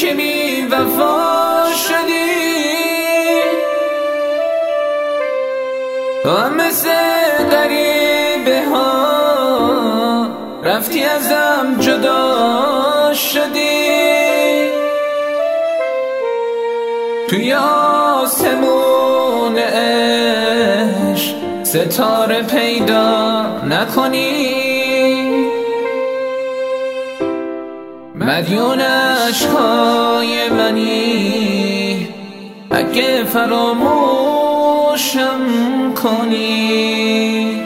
که بی وفا شدی، تو هم مثل غریبه ها رفتی ازم جدا شدی. توی آسمون عشق ستاره پیدا نکنی، مدیون عشقای منی اگه فراموشم کنی.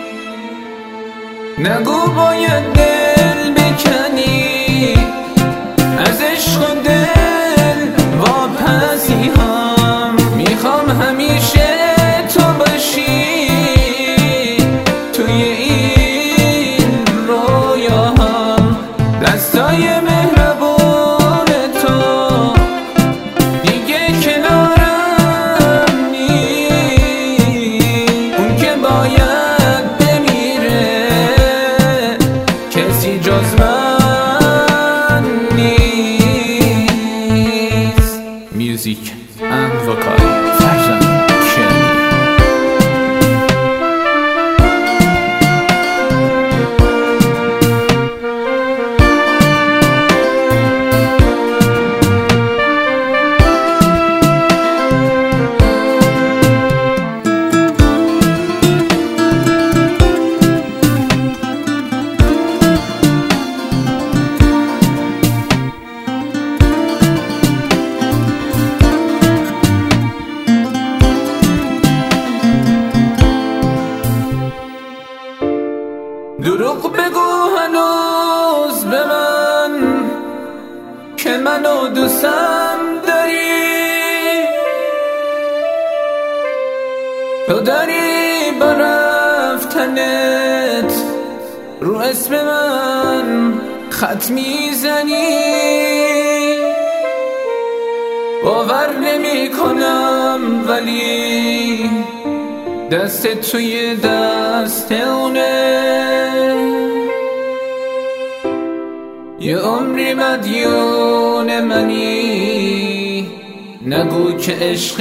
نگو باید دل بکنی از عشق و دل واپسی هم، میخوام همیشه تو باشی توی این رویاهم. دستای مهربون تو دیگه کنارم نیست، اون که باید بمیره کسی جز من نیست. میوزیک اند وکال فرزند کرمی. دروغ بگو هنوز به من که منو دوستم داری، تو داری با رفتنت رو اسم من خط میزنی. باور نمی کنم ولی دست توی دست اونه، یه عمری مدیون منی. نگو که عشق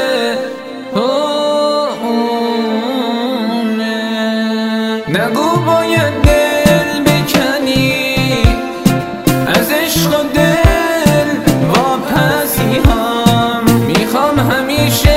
اونه، نگو باید دل بکنی از عشق و دل واپسی هم، میخوام همیشه